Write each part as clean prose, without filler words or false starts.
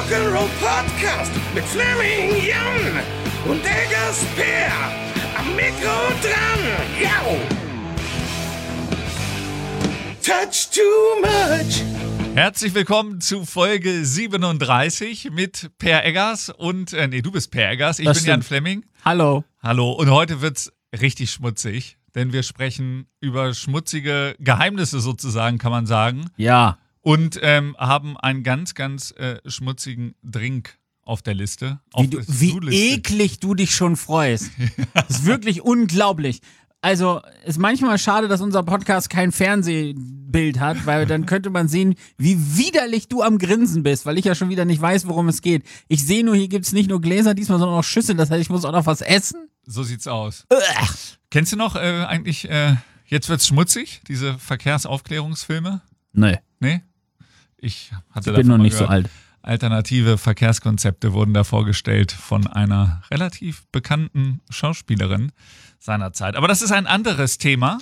Rock'n'Roll Podcast mit Fleming Jan und Eggers Peer am Mikro dran. Yo! Touch too much. Herzlich willkommen zu Folge 37 mit Per Eggers und, du bist Per Eggers, ich bin Jan Fleming. Hallo. Hallo, und heute wird's richtig schmutzig, denn wir sprechen über schmutzige Geheimnisse sozusagen, kann man sagen. Ja. Und haben einen ganz, ganz schmutzigen Drink auf der Liste. Wie eklig du dich schon freust. Das ist wirklich unglaublich. Also, ist manchmal schade, dass unser Podcast kein Fernsehbild hat, weil dann könnte man sehen, wie widerlich du am Grinsen bist, weil ich ja schon wieder nicht weiß, worum es geht. Ich sehe nur, hier gibt's nicht nur Gläser diesmal, sondern auch Schüsseln. Das heißt, ich muss auch noch was essen. So sieht's aus. Kennst du noch eigentlich, jetzt wird's schmutzig, diese Verkehrsaufklärungsfilme? Nee. Nee? Ich bin noch nicht so alt. Alternative Verkehrskonzepte wurden da vorgestellt von einer relativ bekannten Schauspielerin seinerzeit. Aber das ist ein anderes Thema.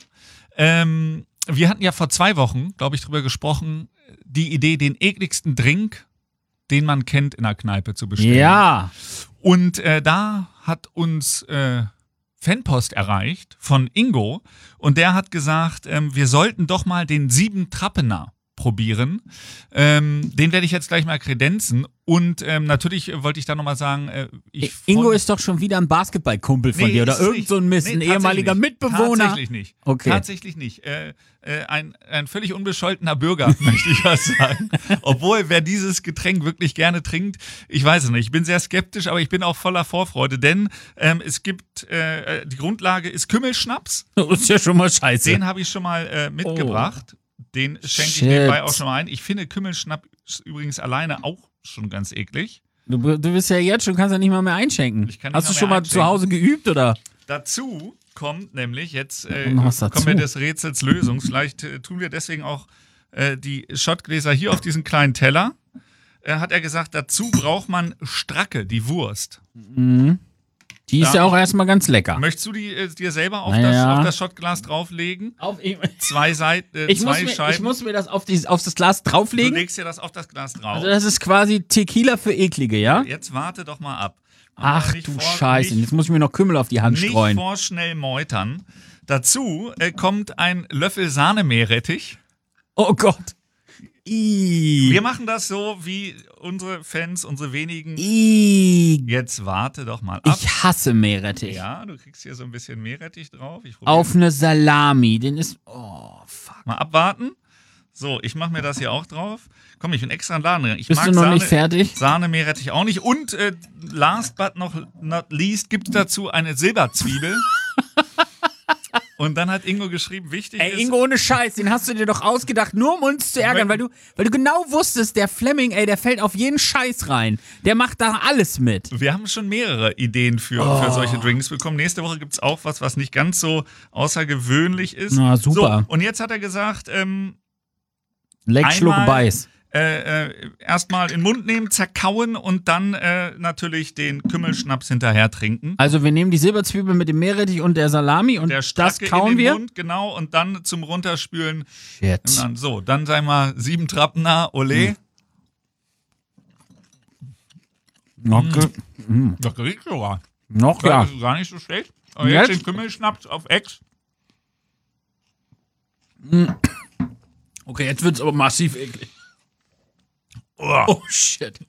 Wir hatten ja vor 2 Wochen, glaube ich, drüber gesprochen, die Idee, den ekligsten Drink, den man kennt, in der Kneipe zu bestellen. Ja. Und da hat uns Fanpost erreicht von Ingo und der hat gesagt, wir sollten doch mal den 7-Trappener probieren. Den werde ich jetzt gleich mal kredenzen. Und natürlich wollte ich da nochmal sagen, Ingo ist doch schon wieder ein Basketballkumpel von dir oder irgend so ein Mist, ein ehemaliger Mitbewohner. Tatsächlich nicht. Okay. Tatsächlich nicht. Ein völlig unbescholtener Bürger, möchte ich was sagen. Obwohl, wer dieses Getränk wirklich gerne trinkt, ich weiß es nicht. Ich bin sehr skeptisch, aber ich bin auch voller Vorfreude, denn es gibt, die Grundlage ist Kümmelschnaps. Das ist ja schon mal scheiße. Den habe ich schon mal mitgebracht. Den schenke ich nebenbei auch schon mal ein. Ich finde Kümmelschnaps übrigens alleine auch schon ganz eklig. Du bist ja jetzt schon, kannst ja nicht mal mehr einschenken. Hast du schon mal zu Hause geübt, oder? Dazu kommt nämlich, jetzt kommen wir des Rätsels Lösung. Vielleicht tun wir deswegen auch die Schottgläser hier auf diesen kleinen Teller. Hat er gesagt, dazu braucht man Stracke, die Wurst. Mhm. Die ist ja auch erstmal ganz lecker. Möchtest du die dir selber auf das Schottglas drauflegen? Zwei Seiten, zwei Scheiben. Ich muss mir das auf das Glas drauflegen? Du legst dir das auf das Glas drauf. Also das ist quasi Tequila für Eklige, ja? Jetzt warte doch mal ab. Ach du Scheiße, jetzt muss ich mir noch Kümmel auf die Hand streuen. Nicht vorschnell meutern. Dazu kommt ein Löffel Sahne-Meerrettich. Oh Gott. Wir machen das so wie unsere Fans, unsere wenigen. Jetzt warte doch mal ab. Ich hasse Meerrettich. Ja, du kriegst hier so ein bisschen Meerrettich drauf. Auf eine Salami. Den ist. Oh, fuck. Mal abwarten. So, ich mache mir das hier auch drauf. Komm, ich bin extra in den Laden gegangen. Bist du noch nicht fertig? Sahne, Meerrettich auch nicht. Und last but not least gibt es dazu eine Silberzwiebel. Und dann hat Ingo geschrieben, wichtig ist... Ingo, ohne Scheiß, den hast du dir doch ausgedacht, nur um uns zu ärgern, weil du genau wusstest, der Fleming, der fällt auf jeden Scheiß rein. Der macht da alles mit. Wir haben schon mehrere Ideen für solche Drinks bekommen. Nächste Woche gibt es auch was nicht ganz so außergewöhnlich ist. Na, super. So, und jetzt hat er gesagt, Leck, Schluck, Beiß. Erstmal in den Mund nehmen, zerkauen und dann natürlich den Kümmelschnaps hinterher trinken. Also wir nehmen die Silberzwiebel mit dem Meerrettich und der Salami und das kauen in den wir. Mund, genau, und dann zum Runterspülen. Shit. Dann sagen wir 7-Trappener, ole. Noch Das riecht sogar. Noch, ja. Das ist gar nicht so schlecht. Und jetzt den Kümmelschnaps auf Ex. Okay, jetzt wird's aber massiv eklig. Oh, shit.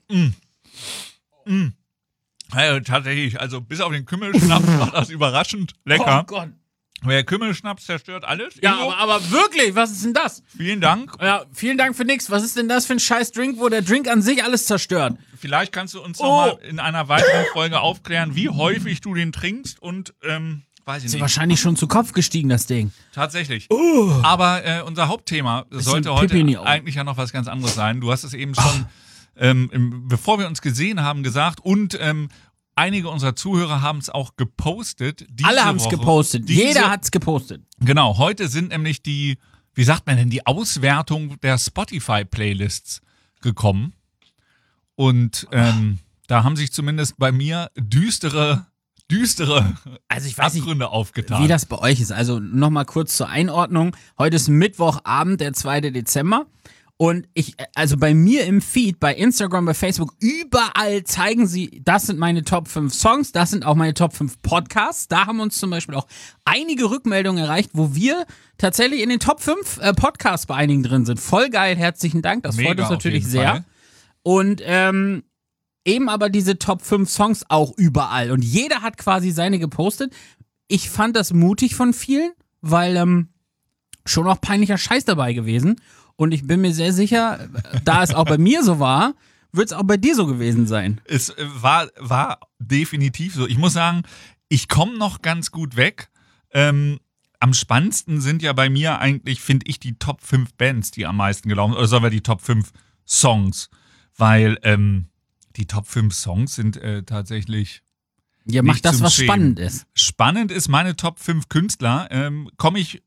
Also, tatsächlich, also bis auf den Kümmelschnaps war das überraschend lecker. Oh Gott. Der Kümmelschnaps zerstört alles. Ja, Ingo, aber wirklich, was ist denn das? vielen Dank. Ja, vielen Dank für nix. Was ist denn das für ein scheiß Drink, wo der Drink an sich alles zerstört? Vielleicht kannst du uns nochmal in einer weiteren Folge aufklären, wie häufig du den trinkst und, weiß ich Ist nicht. wahrscheinlich schon zu Kopf gestiegen, das Ding. Tatsächlich. Aber unser Hauptthema sollte heute eigentlich ja noch was ganz anderes sein. Du hast es eben schon, bevor wir uns gesehen haben, gesagt und einige unserer Zuhörer haben es auch gepostet. Alle haben es gepostet. Jeder hat es gepostet. Genau, heute sind nämlich die Auswertung der Spotify-Playlists gekommen. Und da haben sich zumindest bei mir düstere Also ich weiß Abgründe nicht, aufgetan. wie das bei euch ist. Also nochmal kurz zur Einordnung. Heute ist Mittwochabend, der 2. Dezember. Und also bei mir im Feed, bei Instagram, bei Facebook, überall zeigen sie, das sind meine Top 5 Songs, das sind auch meine Top 5 Podcasts. Da haben uns zum Beispiel auch einige Rückmeldungen erreicht, wo wir tatsächlich in den Top 5 Podcasts bei einigen drin sind. Voll geil, herzlichen Dank, das freut uns natürlich sehr. Fall. Und eben aber diese Top 5 Songs auch überall. Und jeder hat quasi seine gepostet. Ich fand das mutig von vielen, weil schon auch peinlicher Scheiß dabei gewesen. Und ich bin mir sehr sicher, da es auch bei mir so war, wird es auch bei dir so gewesen sein. Es war definitiv so. Ich muss sagen, ich komme noch ganz gut weg. Am spannendsten sind ja bei mir eigentlich, finde ich, die Top 5 Bands, die am meisten gelaufen sind. Oder sagen wir die Top 5 Songs. Weil die Top 5 Songs sind tatsächlich. Ja, macht das, was spannend ist. Spannend ist meine Top 5 Künstler. Komme ich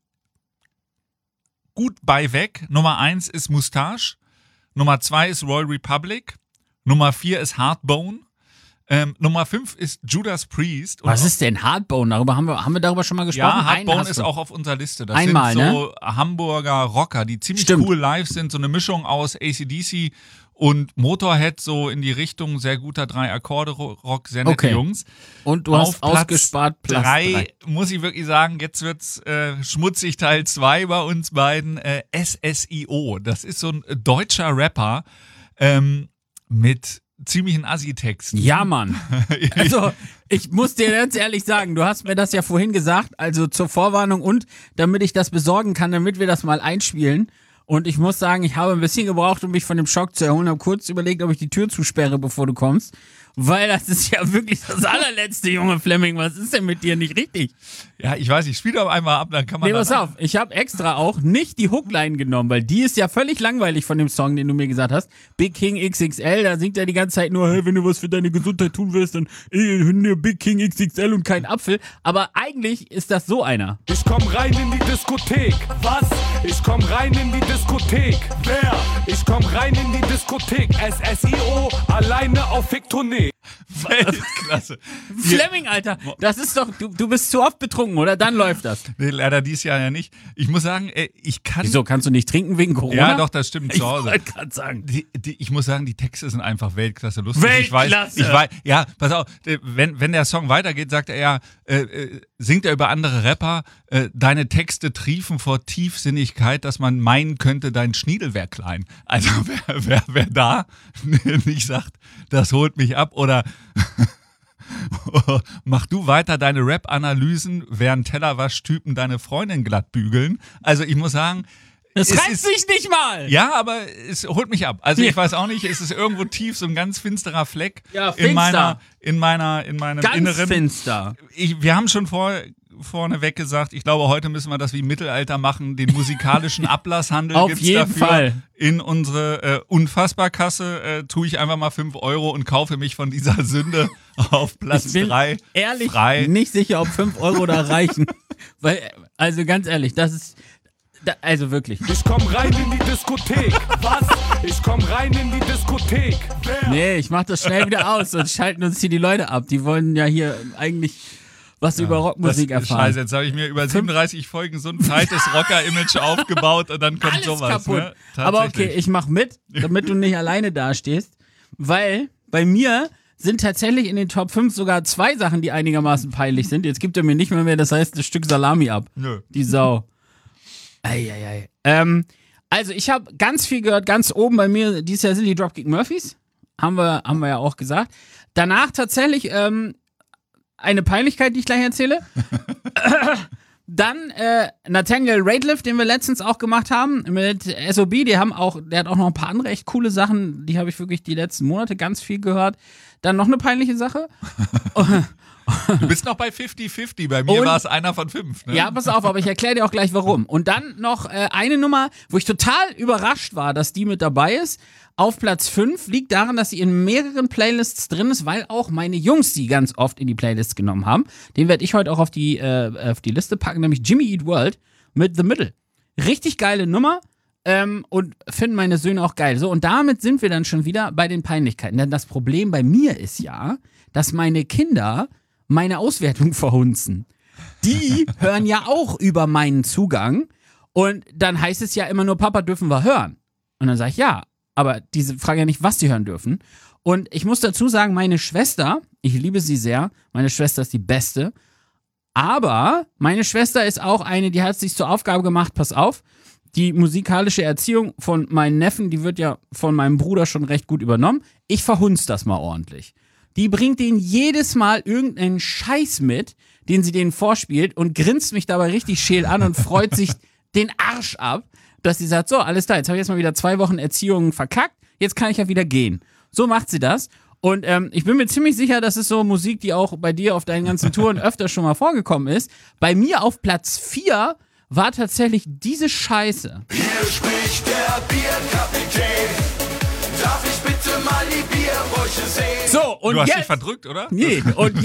gut bei weg. Nummer 1 ist Moustache. Nummer 2 ist Royal Republic. Nummer 4 ist Hardbone. Nummer 5 ist Judas Priest. Was ist denn Hardbone? Haben wir darüber schon mal gesprochen? Ja, Hardbone ist auch auf unserer Liste. Das Einmal, sind so Hamburger Rocker, die ziemlich cool live sind. So eine Mischung aus AC/DC und Motorhead, so in die Richtung sehr guter 3-Akkorde-Rock, sehr nette Jungs. Und du hast ausgespart Platz 3, muss ich wirklich sagen, jetzt wird's schmutzig Teil 2 bei uns beiden. SSIO, das ist so ein deutscher Rapper mit ziemlichen Assi-Texten. Ja, Mann. Also, ich muss dir ganz ehrlich sagen, du hast mir das ja vorhin gesagt, also zur Vorwarnung und damit ich das besorgen kann, damit wir das mal einspielen. Und ich muss sagen, ich habe ein bisschen gebraucht, um mich von dem Schock zu erholen. Habe kurz überlegt, ob ich die Tür zusperre, bevor du kommst. Weil das ist ja wirklich das allerletzte, Junge Fleming. Was ist denn mit dir nicht richtig? Ja, ich weiß, ich spiele doch einmal ab, dann kann man. Nee, pass auf, ich habe extra auch nicht die Hookline genommen, weil die ist ja völlig langweilig von dem Song, den du mir gesagt hast. Big King XXL, da singt er die ganze Zeit nur, hey, wenn du was für deine Gesundheit tun willst, dann Big King XXL und kein Apfel. Aber eigentlich ist das so einer. Ich komm rein in die Diskothek. Was? Ich komm rein in die Diskothek. Wer? Ich komm rein in die Diskothek. SSIO, alleine auf Fick-Tournee. Weltklasse. Fleming, Alter, das ist doch, du bist zu oft betrunken, oder? Dann läuft das. Nee, leider dieses Jahr ja nicht. Ich muss sagen, ich kann... Wieso, kannst du nicht trinken wegen Corona? Ja, doch, das stimmt, zu Hause. Ich wollte gerade sagen. Ich muss sagen, die Texte sind einfach Weltklasse lustig. Weltklasse! Ich weiß, ja, pass auf, wenn der Song weitergeht, sagt er ja, singt er über andere Rapper, deine Texte triefen vor Tiefsinnigkeit, dass man meinen könnte, dein Schniedel wäre klein. Also wer da nicht sagt, das holt mich ab oder mach du weiter deine Rap-Analysen, während Tellerwaschtypen deine Freundin glatt bügeln. Also ich muss sagen, das reißt sich nicht mal! Ja, aber es holt mich ab. Also ich weiß auch nicht, es ist irgendwo tief so ein ganz finsterer Fleck in meinem ganz Inneren. Finster. Wir haben schon vorneweg gesagt, ich glaube, heute müssen wir das wie im Mittelalter machen, den musikalischen Ablasshandel Auf gibt's jeden dafür. Fall. In unsere Unfassbar-Kasse tue ich einfach mal 5 € und kaufe mich von dieser Sünde auf Platz 3 ehrlich frei. Nicht sicher, ob 5 € da reichen. Weil, also ganz ehrlich, das ist... Also wirklich. Ich komm rein in die Diskothek. Was? Ich komm rein in die Diskothek. Wer? Nee, ich mach das schnell wieder aus, sonst schalten uns hier die Leute ab. Die wollen ja hier eigentlich was über Rockmusik erfahren. Scheiße, jetzt habe ich mir über 37 Folgen so ein tightes Rocker-Image aufgebaut und dann kommt alles sowas. Kaputt. Ne? Aber okay, ich mach mit, damit du nicht alleine dastehst, weil bei mir sind tatsächlich in den Top 5 sogar 2 Sachen, die einigermaßen peinlich sind. Jetzt gibt er mir nicht mehr das heißt ein Stück Salami ab. Nö. Die Sau. Eieiei. Also ich habe ganz viel gehört, ganz oben bei mir, dieses Jahr sind die Dropkick Murphys, haben wir ja auch gesagt. Danach tatsächlich eine Peinlichkeit, die ich gleich erzähle. Dann Nathaniel Rateliff, den wir letztens auch gemacht haben, mit SOB, der hat auch noch ein paar andere echt coole Sachen, die habe ich wirklich die letzten Monate ganz viel gehört. Dann noch eine peinliche Sache. Du bist noch bei 50-50, bei mir war es einer von 5. Ne? Ja, pass auf, aber ich erkläre dir auch gleich warum. Und dann noch eine Nummer, wo ich total überrascht war, dass die mit dabei ist. Auf Platz 5 liegt daran, dass sie in mehreren Playlists drin ist, weil auch meine Jungs die ganz oft in die Playlists genommen haben. Den werde ich heute auch auf die Liste packen, nämlich Jimmy Eat World mit The Middle. Richtig geile Nummer und finden meine Söhne auch geil. So, und damit sind wir dann schon wieder bei den Peinlichkeiten. Denn das Problem bei mir ist ja, dass meine Kinder meine Auswertung verhunzen. Die hören ja auch über meinen Zugang und dann heißt es ja immer nur, Papa, dürfen wir hören. Und dann sage ich, ja, aber diese Frage ja nicht, was die hören dürfen. Und ich muss dazu sagen, meine Schwester, ich liebe sie sehr, meine Schwester ist die Beste, aber meine Schwester ist auch eine, die hat sich zur Aufgabe gemacht, pass auf, die musikalische Erziehung von meinen Neffen, die wird ja von meinem Bruder schon recht gut übernommen. Ich verhunz das mal ordentlich. Die bringt denen jedes Mal irgendeinen Scheiß mit, den sie denen vorspielt und grinst mich dabei richtig scheel an und freut sich den Arsch ab, dass sie sagt, so, alles klar, jetzt habe ich jetzt mal wieder 2 Wochen Erziehung verkackt, jetzt kann ich ja wieder gehen. So macht sie das. Und ich bin mir ziemlich sicher, das ist so Musik, die auch bei dir auf deinen ganzen Touren öfter schon mal vorgekommen ist. Bei mir auf Platz 4 war tatsächlich diese Scheiße. Hier spricht der Bierkapitän. Darf ich bitte mal die Bierbäuche sehen? So, und Du hast jetzt, dich verdrückt, oder? Nee,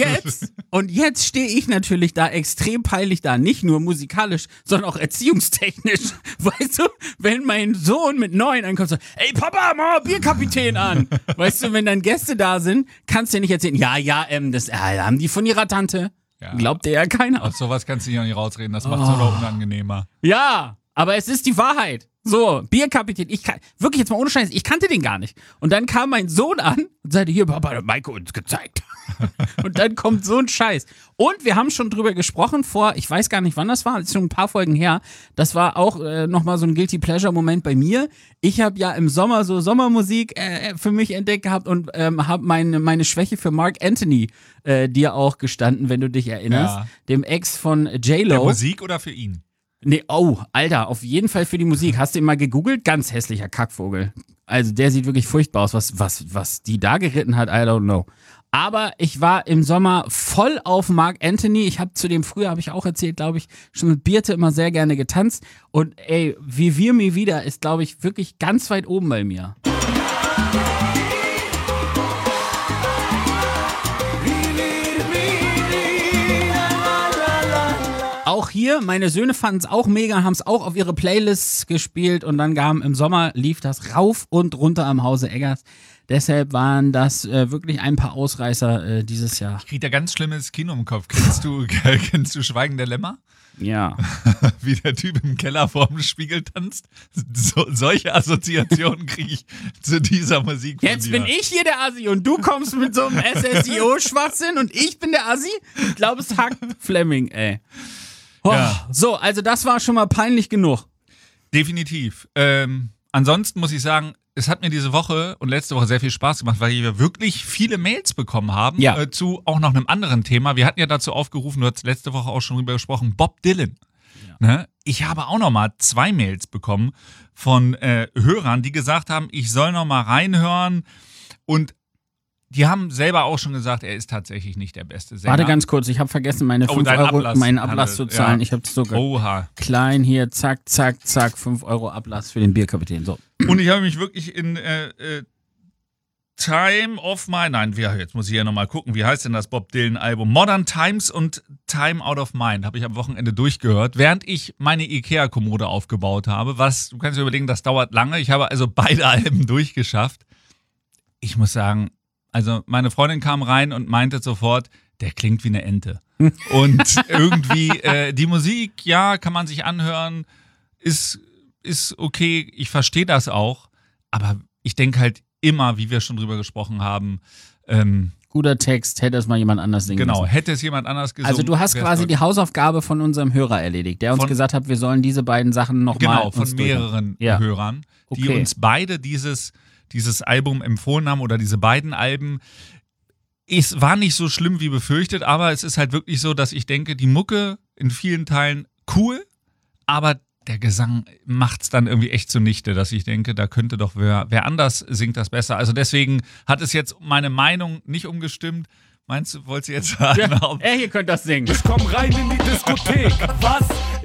und jetzt stehe ich natürlich da extrem peinlich da, nicht nur musikalisch, sondern auch erziehungstechnisch. Weißt du, wenn mein Sohn mit 9 ankommt, so, ey Papa, mach mal Bierkapitän an. Weißt du, wenn dann Gäste da sind, kannst du ja nicht erzählen, das haben die von ihrer Tante. Ja. Glaubt dir ja keiner. Aus sowas kannst du dich auch nicht rausreden, das macht es nur unangenehmer. Ja, aber es ist die Wahrheit. So, Bierkapitän, wirklich jetzt mal ohne Scheiß, ich kannte den gar nicht. Und dann kam mein Sohn an und sagte, hier, Papa, hat Maike uns gezeigt. Und dann kommt so ein Scheiß. Und wir haben schon drüber gesprochen ich weiß gar nicht, wann das war, ist schon ein paar Folgen her. Das war auch nochmal so ein Guilty Pleasure-Moment bei mir. Ich habe ja im Sommer so Sommermusik für mich entdeckt gehabt und habe meine Schwäche für Mark Anthony dir auch gestanden, wenn du dich erinnerst. Ja. Dem Ex von J-Lo. Für Musik oder für ihn? Nee, oh, Alter, auf jeden Fall für die Musik. Hast du ihn mal gegoogelt? Ganz hässlicher Kackvogel. Also der sieht wirklich furchtbar aus. Was die da geritten hat, I don't know. Aber ich war im Sommer voll auf Mark Anthony. Ich habe zu dem früher, habe ich auch erzählt, glaube ich, schon mit Birte immer sehr gerne getanzt. Und ey, Wie wir mir wieder ist, glaube ich, wirklich ganz weit oben bei mir. Auch hier, meine Söhne fanden es auch mega, haben es auch auf ihre Playlists gespielt und dann im Sommer lief das rauf und runter am Hause Eggers. Deshalb waren das wirklich ein paar Ausreißer dieses Jahr. Ich krieg da ganz schlimmes Kino im Kopf. Kennst du Schweigen der Lämmer? Ja. Wie der Typ im Keller vorm Spiegel tanzt. Solche Assoziationen kriege ich zu dieser Musik von Jetzt dir. bin ich hier der Assi und du kommst mit so einem SSIO-Schwachsinn und ich bin der Assi? Ich glaube, es hackt Fleming, ey. Oh, Ja. So, also das war schon mal peinlich genug. Definitiv. Ansonsten muss ich sagen, es hat mir diese Woche und letzte Woche sehr viel Spaß gemacht, weil wir wirklich viele Mails bekommen haben Ja. zu auch noch einem anderen Thema. Wir hatten ja dazu aufgerufen, du hast letzte Woche auch schon drüber gesprochen, Bob Dylan. Ne? Ich habe auch noch mal 2 Mails bekommen von Hörern, die gesagt haben, ich soll noch mal reinhören und die haben selber auch schon gesagt, er ist tatsächlich nicht der beste Sänger. Warte ganz kurz, ich habe vergessen, meine 5 dein Euro, Ablass, meinen Ablass zu Hannes, zahlen. ja. Ich habe es sogar Oha. klein hier, zack, zack, zack, 5 Euro Ablass für den Bierkapitän. So. Und ich habe mich wirklich in Time of Mind, jetzt muss ich ja nochmal gucken, wie heißt denn das Bob Dylan-Album? Modern Times und Time Out of Mind habe ich am Wochenende durchgehört, während ich meine Ikea-Kommode aufgebaut habe. Du kannst dir überlegen, das dauert lange. Ich habe also beide Alben durchgeschafft. Ich muss sagen, also meine Freundin kam rein und meinte sofort, der klingt wie eine Ente. Und irgendwie die Musik, ja, kann man sich anhören, ist okay, ich verstehe das auch, aber ich denke halt immer, wie wir schon drüber gesprochen haben, Guter Text, hätte es mal jemand anders singen genau, müssen. hätte es jemand anders gesungen. Also du hast wär's quasi deutlich- die Hausaufgabe von unserem Hörer erledigt, der uns Von- gesagt hat, wir sollen diese beiden Sachen nochmal Genau, von mehreren Ja. Hörern, die Okay. uns beide dieses Album empfohlen haben oder diese beiden Alben. Es war nicht so schlimm wie befürchtet, aber es ist halt wirklich so, dass ich denke, die Mucke in vielen Teilen cool, aber der Gesang macht's dann irgendwie echt zunichte, dass ich denke, da könnte doch wer anders singt das besser. Also deswegen hat es jetzt meine Meinung nicht umgestimmt. Meinst du, wolltest du jetzt sagen? Ja, hier könnt das singen. Ich komm rein in die Diskothek. Was?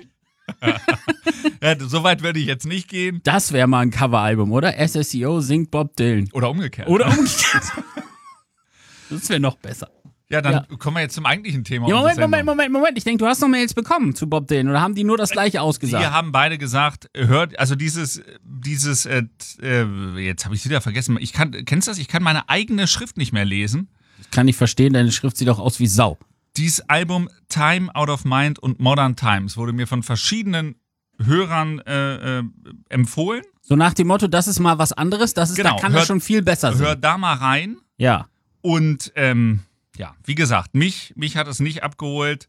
Ja, so weit würde ich jetzt nicht gehen. Das wäre mal ein Coveralbum, oder? SSIO singt Bob Dylan. Oder umgekehrt. Oder umgekehrt. Das wäre noch besser. Ja, dann Ja. kommen wir jetzt zum eigentlichen Thema. Ja, unserer Sendung. Moment. Ich denke, du hast noch Mails bekommen zu Bob Dylan oder haben die nur das gleiche ausgesagt? Wir haben beide gesagt, hört, also jetzt habe ich es wieder vergessen. Kennst du das? Ich kann meine eigene Schrift nicht mehr lesen. Kann ich verstehen, deine Schrift sieht doch aus wie Sau. Dieses Album Time Out of Mind und Modern Times wurde mir von verschiedenen Hörern empfohlen. So nach dem Motto, das ist mal was anderes, da kann das schon viel besser sein. Hör da mal rein. Ja. Und wie gesagt, mich hat es nicht abgeholt.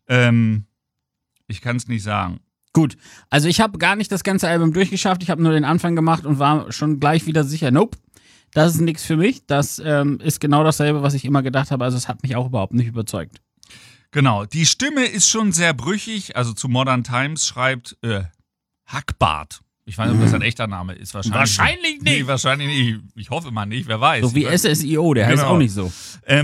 Ich kann es nicht sagen. Gut, also ich habe gar nicht das ganze Album durchgeschafft, ich habe nur den Anfang gemacht und war schon gleich wieder sicher, nope, das ist nichts für mich. Das ist genau dasselbe, was ich immer gedacht habe, also es hat mich auch überhaupt nicht überzeugt. Genau, die Stimme ist schon sehr brüchig, also zu Modern Times schreibt Hackbart. Ich weiß nicht, ob das ein echter Name ist. Wahrscheinlich nicht. Nee, wahrscheinlich nicht. Ich hoffe mal nicht, wer weiß. So wie SSIO, der heißt auch nicht so.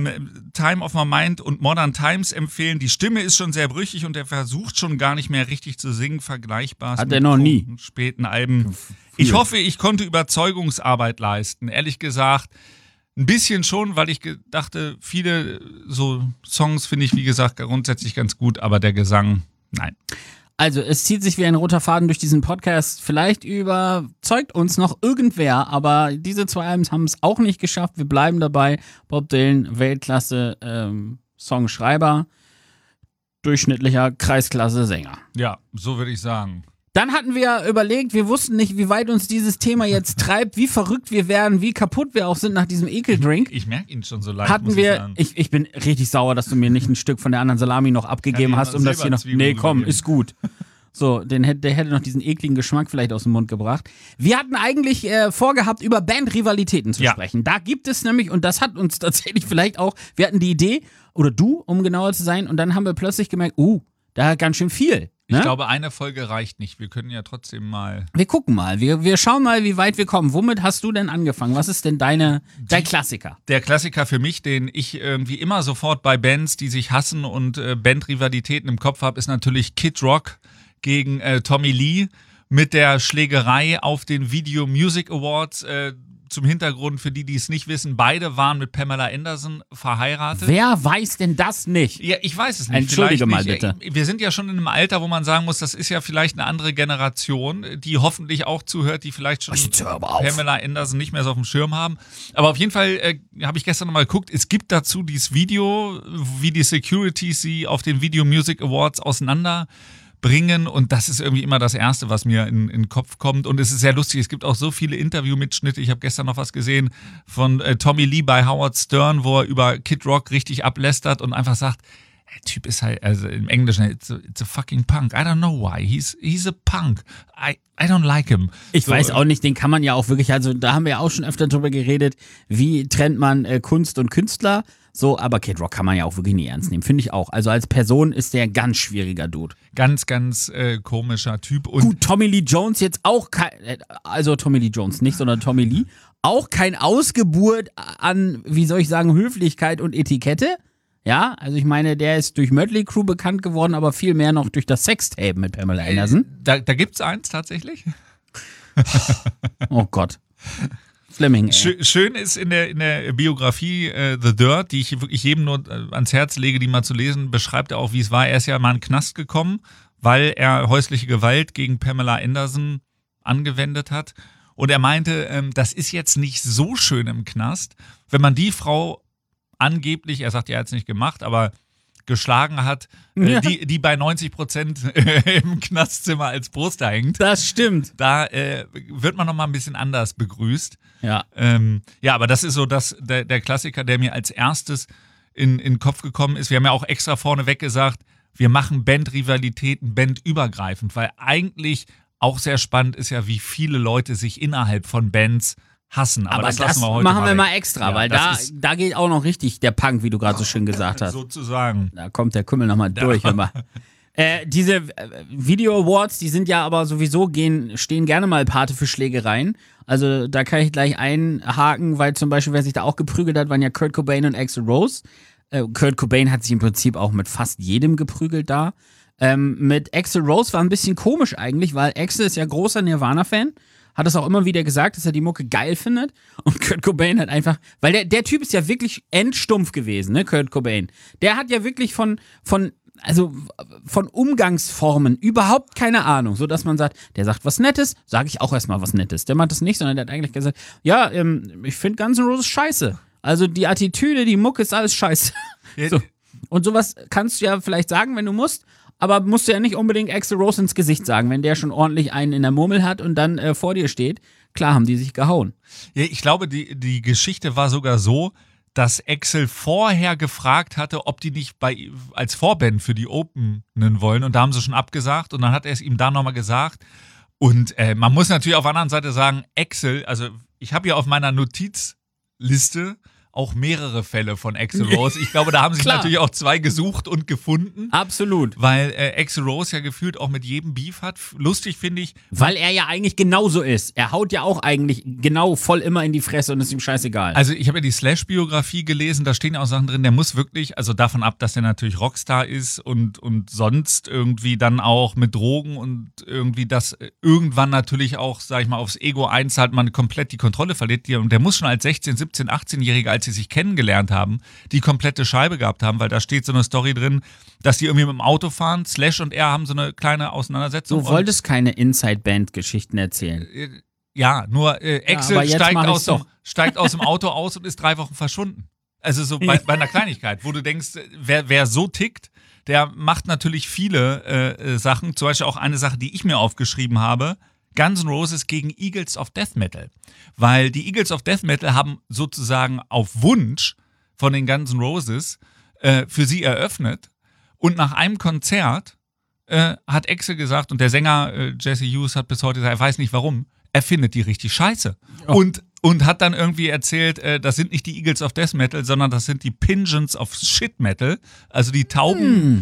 Time of My Mind und Modern Times empfehlen, die Stimme ist schon sehr brüchig und er versucht schon gar nicht mehr richtig zu singen, vergleichbar hat er noch nie. Späten Alben. Ich hoffe, ich konnte Überzeugungsarbeit leisten. Ehrlich gesagt, ein bisschen schon, weil ich dachte, viele so Songs finde ich, wie gesagt, grundsätzlich ganz gut, aber der Gesang, nein. Also, es zieht sich wie ein roter Faden durch diesen Podcast. Vielleicht überzeugt uns noch irgendwer, aber diese 2 Alben haben es auch nicht geschafft. Wir bleiben dabei. Bob Dylan, Weltklasse, Songschreiber, durchschnittlicher Kreisklasse-Sänger. Ja, so würde ich sagen. Dann hatten wir überlegt, wir wussten nicht, wie weit uns dieses Thema jetzt treibt, wie verrückt wir werden, wie kaputt wir auch sind nach diesem Ekeldrink. Ich merke ihn schon so leicht, muss ich sagen. Ich bin richtig sauer, dass du mir nicht ein Stück von der anderen Salami noch abgegeben hast, um das hier noch... Nee, komm, ist gut. So, der hätte noch diesen ekligen Geschmack vielleicht aus dem Mund gebracht. Wir hatten eigentlich vorgehabt, über Bandrivalitäten zu sprechen. Da gibt es nämlich, und das hat uns tatsächlich vielleicht auch, wir hatten die Idee, oder du, um genauer zu sein, und dann haben wir plötzlich gemerkt, da ganz schön viel. Ne? Ich glaube, eine Folge reicht nicht. Wir können ja trotzdem mal... Wir gucken mal. Wir schauen mal, wie weit wir kommen. Womit hast du denn angefangen? Was ist denn dein Klassiker? Der Klassiker für mich, den ich irgendwie immer sofort bei Bands, die sich hassen und Bandrivalitäten im Kopf habe, ist natürlich Kid Rock gegen Tommy Lee mit der Schlägerei auf den Video Music Awards. Zum Hintergrund, für die es nicht wissen, beide waren mit Pamela Anderson verheiratet. Wer weiß denn das nicht? Ja, ich weiß es nicht. Entschuldige mal bitte. Wir sind ja schon in einem Alter, wo man sagen muss, das ist ja vielleicht eine andere Generation, die hoffentlich auch zuhört, die vielleicht schon Pamela Anderson nicht mehr so auf dem Schirm haben. Aber auf jeden Fall habe ich gestern nochmal geguckt, es gibt dazu dieses Video, wie die Securities sie auf den Video Music Awards auseinanderbringen und das ist irgendwie immer das Erste, was mir in den Kopf kommt und es ist sehr lustig, es gibt auch so viele Interviewmitschnitte, ich habe gestern noch was gesehen von Tommy Lee bei Howard Stern, wo er über Kid Rock richtig ablästert und einfach sagt, der Typ ist halt, also im Englischen, it's a fucking punk, I don't know why, he's a punk, I don't like him. Ich weiß auch nicht, den kann man ja auch wirklich, also da haben wir ja auch schon öfter drüber geredet, wie trennt man Kunst und Künstler. So, aber Kid Rock kann man ja auch wirklich nie ernst nehmen, finde ich auch. Also als Person ist der ein ganz schwieriger Dude. Ganz, ganz komischer Typ. Und gut, Tommy Lee Jones jetzt auch kein, also Tommy Lee Jones nicht, sondern Tommy Lee, auch kein Ausgeburt an, wie soll ich sagen, Höflichkeit und Etikette. Ja, also ich meine, der ist durch Mötley Crüe bekannt geworden, aber viel mehr noch durch das Sextape mit Pamela Anderson. Da gibt's eins tatsächlich? Oh Gott. Fleming, schön ist in der Biografie The Dirt, die ich wirklich jedem nur ans Herz lege, die mal zu lesen, beschreibt er auch, wie es war. Er ist ja mal in den Knast gekommen, weil er häusliche Gewalt gegen Pamela Anderson angewendet hat. Und er meinte, das ist jetzt nicht so schön im Knast, wenn man die Frau angeblich, er sagt, er hat es nicht gemacht, aber geschlagen hat, die bei 90% im Knastzimmer als Poster hängt. Das stimmt. Da wird man nochmal ein bisschen anders begrüßt. Ja. Ja, aber das ist so der Klassiker, der mir als erstes in den Kopf gekommen ist. Wir haben ja auch extra vorneweg gesagt, wir machen Bandrivalitäten bandübergreifend, weil eigentlich auch sehr spannend ist ja, wie viele Leute sich innerhalb von Bands hassen. Aber das lassen wir heute machen wir mal extra, ja, weil da geht auch noch richtig der Punk, wie du gerade so schön gesagt hast. Sozusagen. Da kommt der Kümmel nochmal durch. Diese Video Awards, die sind ja aber sowieso stehen gerne mal Pate für Schlägereien. Also da kann ich gleich einhaken, weil zum Beispiel, wer sich da auch geprügelt hat, waren ja Kurt Cobain und Axl Rose. Kurt Cobain hat sich im Prinzip auch mit fast jedem geprügelt da. Mit Axl Rose war ein bisschen komisch eigentlich, weil Axl ist ja großer Nirvana-Fan. Hat es auch immer wieder gesagt, dass er die Mucke geil findet. Und Kurt Cobain hat einfach, weil der Typ ist ja wirklich endstumpf gewesen, ne, Kurt Cobain. Der hat ja wirklich von Umgangsformen überhaupt keine Ahnung, so dass man sagt, der sagt was Nettes, sage ich auch erstmal was Nettes. Der macht das nicht, sondern der hat eigentlich gesagt, ja, ich finde Guns N' Roses scheiße. Also die Attitüde, die Mucke ist alles scheiße. So. Und sowas kannst du ja vielleicht sagen, wenn du musst, aber musst du ja nicht unbedingt Axl Rose ins Gesicht sagen, wenn der schon ordentlich einen in der Murmel hat und dann vor dir steht. Klar haben die sich gehauen. Ja, ich glaube, die Geschichte war sogar so, dass Axl vorher gefragt hatte, ob die nicht als Vorband für die openen wollen. Und da haben sie schon abgesagt. Und dann hat er es ihm da nochmal gesagt. Und man muss natürlich auf der anderen Seite sagen, Axl, also ich habe ja auf meiner Notizliste auch mehrere Fälle von Axl Rose. Ich glaube, da haben sich natürlich auch 2 gesucht und gefunden. Absolut. Weil Axl Rose ja gefühlt auch mit jedem Beef hat. Lustig finde ich. Weil er ja eigentlich genauso ist. Er haut ja auch eigentlich genau voll immer in die Fresse und ist ihm scheißegal. Also ich habe ja die Slash-Biografie gelesen, da stehen ja auch Sachen drin, der muss wirklich, also davon ab, dass er natürlich Rockstar ist und sonst irgendwie dann auch mit Drogen und irgendwie das irgendwann natürlich auch, sag ich mal, aufs Ego einzahlt, man komplett die Kontrolle verliert. Und der muss schon als 16-, 17-, 18-Jähriger, als sie sich kennengelernt haben, die komplette Scheibe gehabt haben, weil da steht so eine Story drin, dass die irgendwie mit dem Auto fahren, Slash und er haben so eine kleine Auseinandersetzung. Du wolltest keine Inside-Band-Geschichten erzählen. Ja, nur Axl ja, steigt aus dem Auto aus und ist 3 Wochen verschwunden. Also so bei einer Kleinigkeit, wo du denkst, wer so tickt, der macht natürlich viele Sachen, zum Beispiel auch eine Sache, die ich mir aufgeschrieben habe, Guns N' Roses gegen Eagles of Death Metal. Weil die Eagles of Death Metal haben sozusagen auf Wunsch von den Guns N' Roses für sie eröffnet. Und nach einem Konzert hat Axl gesagt, und der Sänger Jesse Hughes hat bis heute gesagt, er weiß nicht warum, er findet die richtig scheiße. Oh. Und hat dann irgendwie erzählt, das sind nicht die Eagles of Death Metal, sondern das sind die Pigeons of Shit Metal, also die Tauben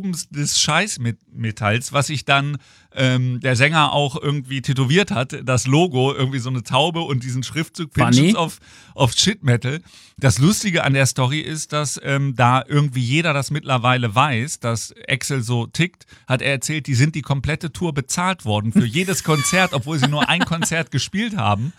des Scheißmetalls, was sich dann der Sänger auch irgendwie tätowiert hat, das Logo, irgendwie so eine Taube und diesen Schriftzug Pigeons of Shit Metal. Das Lustige an der Story ist, dass da irgendwie jeder das mittlerweile weiß, dass Axl so tickt, hat er erzählt, die sind die komplette Tour bezahlt worden für jedes Konzert, obwohl sie nur ein Konzert gespielt haben.